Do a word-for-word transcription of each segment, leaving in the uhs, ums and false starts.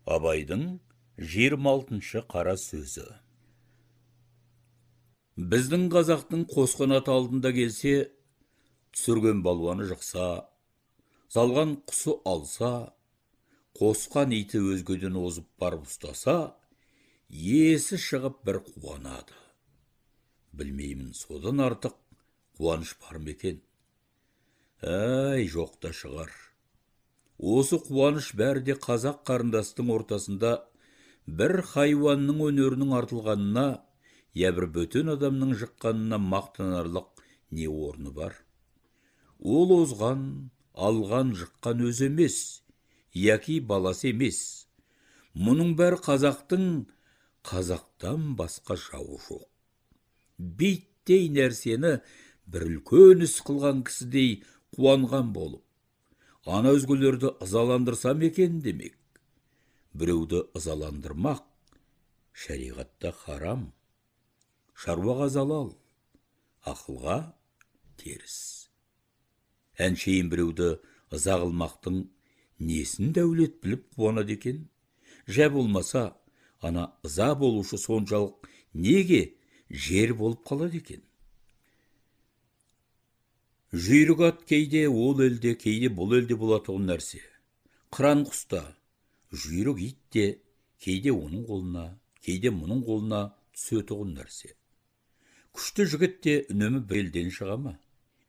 Абайдың жиырма алтыншы қара сөзі. Біздің қазақтың қосқан аты алдында келсе, түсірген балуаны жықса, салған құсы алса, қосқан иті өзгеден озып барып ұстаса, есі шығып бір қуанады. Білмеймін, содан артық қуаныш бар ма екен? Әй, жоқ та шығар. Осы қуаныш бәрі де қазақ қарындастың ортасында бір хайуанның өнерінің артылғанына, я бір бөтен адамның жыққанына мақтанарлық не орны бар? Ол озған, алған, жыққан өз емес, яки баласы емес. Мұның бәрі қазақтың қазақтан басқа жауы жоқ. Бейттей нәрсені бір үлкен іс қылған кісідей қуанған болып, ана өзгелерді ызаландырсам екен демек. Біреуді ызаландырмақ шариғатта харам, шаруаға залал, ақылға теріс. Әншейін біреуді ыза қылмақтың несін дәулет біліп қуанады екен? Жә болмаса, ана ыза болушы соншалық неге жер болып қалады екен? Жүйрік ат кейде ол елде, кейде бұл елде болатұғын нәрсе. Қыран құста, жүйрік ит те кейде оның қолына, кейде мұның қолына түсетұғын нәрсе. Күшті жігіт те үнемі бір елден шыға ма?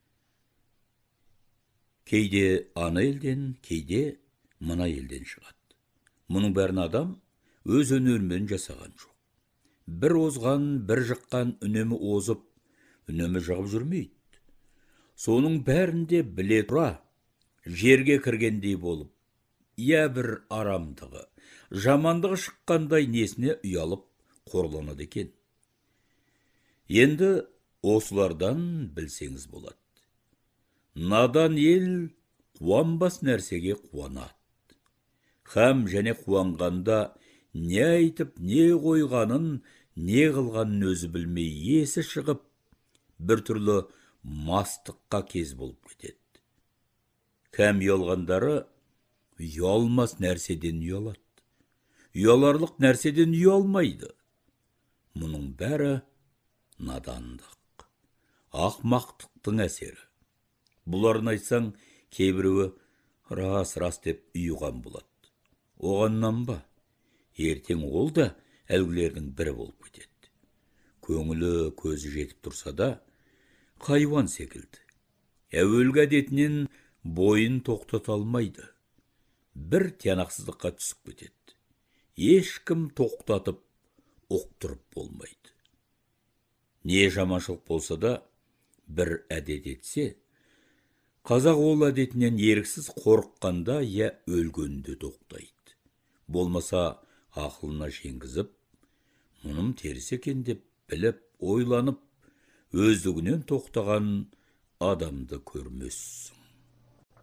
Кейде ана елден, кейде мына елден шығады. Мұның бәрін адам өз өнерімен жасаған жоқ. Бір озған, бір жыққан үнемі озып, үнемі жығып жүрмейді. Соның бәрінде біле тұра, жерге кіргендей болып, я бір арамдығы, жамандығы шыққандай несіне ұялып қорланады екен. Енді осылардан білсеңіз болады. Надан ел қуанбас нәрсеге қуанады. Хам және қуанғанда не айтып, не қойғанын, не қылғанын өзі білмей есі шығып, бір түрлі мастыққа кез болып кетеді. Кәм ұялғандары ұялмас нәрседен ұялады. Ұяларлық нәрседен ұялмайды. Мұның бәрі надандық, ақмақтықтың әсері. Бұларын айтсаң, кейбіреуі рас-рас деп ұйыған болады. Оғаннан ба? Ертең ол да әлгілердің бірі болып кетеді. Көңілі көзі жетіп тұрса да, хайуан секілді. Әуелгі әдетінен бойын тоқтата алмайды. Бір тиянақсыздыққа түсіп кетеді. Ешкім тоқтатып, ұқтырып болмайды. Не жаманшылық болса да, бір әдет етсе, қазақ ол әдетінен еріксіз қорыққанда я өлгенде тоқтайды. Болмаса ақылына жеңгізіп, мұным теріс екен деп біліп, ойланып, өздігінен тоқтаған адамды көрмессің.